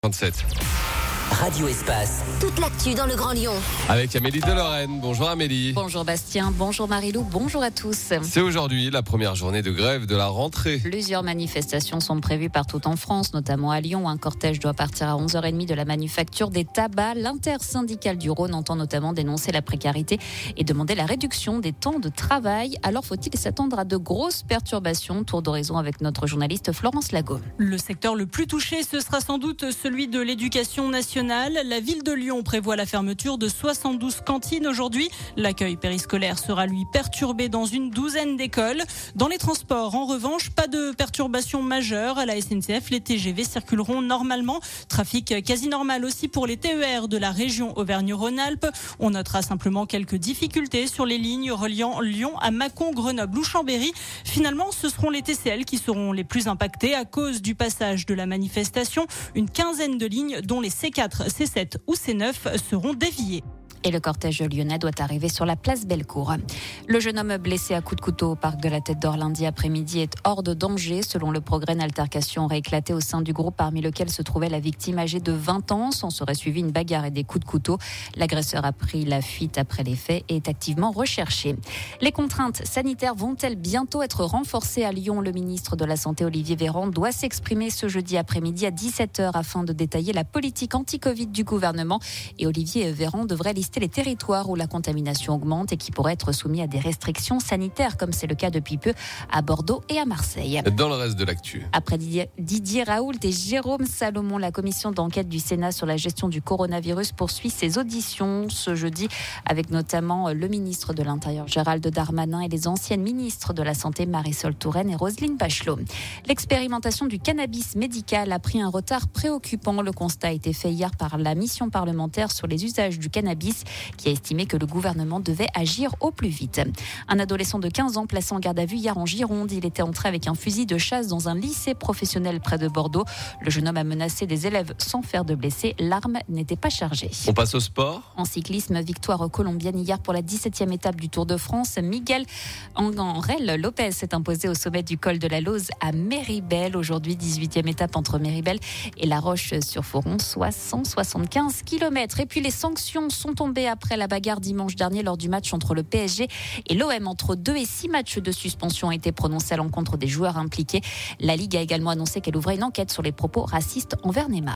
27. Radio Espace. Toute l'actu dans le Grand Lyon. Avec Amélie de Lorraine. Bonjour Amélie. Bonjour Bastien, bonjour Marilou, bonjour à tous. C'est aujourd'hui la première journée de grève de la rentrée. Plusieurs manifestations sont prévues partout en France, notamment à Lyon. Un cortège doit partir à 11h30 de la manufacture des tabacs. L'intersyndicale du Rhône entend notamment dénoncer la précarité et demander la réduction des temps de travail. Alors faut-il s'attendre à de grosses perturbations? Tour d'horizon avec notre journaliste Florence Lago. Le secteur le plus touché, ce sera sans doute celui de l'éducation nationale. La ville de Lyon prévoit la fermeture de 72 cantines aujourd'hui. L'accueil périscolaire sera lui perturbé dans une douzaine d'écoles. Dans les transports, en revanche, pas de perturbations majeures. À la SNCF, les TGV circuleront normalement. Trafic quasi normal aussi pour les TER de la région Auvergne-Rhône-Alpes. On notera simplement quelques difficultés sur les lignes reliant Lyon à Mâcon, Grenoble ou Chambéry. Finalement, ce seront les TCL qui seront les plus impactés à cause du passage de la manifestation. Une quinzaine de lignes, dont les C4, C7 ou C9 seront déviées. Et le cortège lyonnais doit arriver sur la place Bellecour. Le jeune homme blessé à coups de couteau au parc de la Tête d'Or lundi après-midi est hors de danger. Selon le Progrès, une altercation aurait éclaté au sein du groupe parmi lequel se trouvait la victime âgée de 20 ans. S'en serait suivi une bagarre et des coups de couteau. L'agresseur a pris la fuite après les faits et est activement recherché. Les contraintes sanitaires vont-elles bientôt être renforcées à Lyon? Le ministre de la Santé, Olivier Véran, doit s'exprimer ce jeudi après-midi à 17h afin de détailler la politique anti-Covid du gouvernement. Et Olivier Véran devrait lister les territoires où la contamination augmente et qui pourraient être soumis à des restrictions sanitaires, comme c'est le cas depuis peu à Bordeaux et à Marseille. Dans le reste de l'actu. Après Didier Raoult et Jérôme Salomon, la commission d'enquête du Sénat sur la gestion du coronavirus poursuit ses auditions ce jeudi avec notamment le ministre de l'Intérieur Gérald Darmanin et les anciennes ministres de la Santé Marisol Touraine et Roselyne Bachelot. L'expérimentation du cannabis médical a pris un retard préoccupant. Le constat a été fait hier par la mission parlementaire sur les usages du cannabis qui a estimé que le gouvernement devait agir au plus vite. Un adolescent de 15 ans placé en garde à vue hier en Gironde. Il était entré avec un fusil de chasse dans un lycée professionnel près de Bordeaux. Le jeune homme a menacé des élèves sans faire de blessés. L'arme n'était pas chargée. On passe au sport. En cyclisme, victoire colombienne hier pour la 17e étape du Tour de France. Miguel Angel Lopez s'est imposé au sommet du col de la Lauze à Méribel. Aujourd'hui, 18e étape entre Méribel et La Roche-sur-Foron, soit 175 km. Et puis les sanctions sont tombées après la bagarre dimanche dernier lors du match entre le PSG et l'OM. Entre 2 et 6 matchs de suspension ont été prononcés à l'encontre des joueurs impliqués. La Ligue a également annoncé qu'elle ouvrait une enquête sur les propos racistes envers Neymar.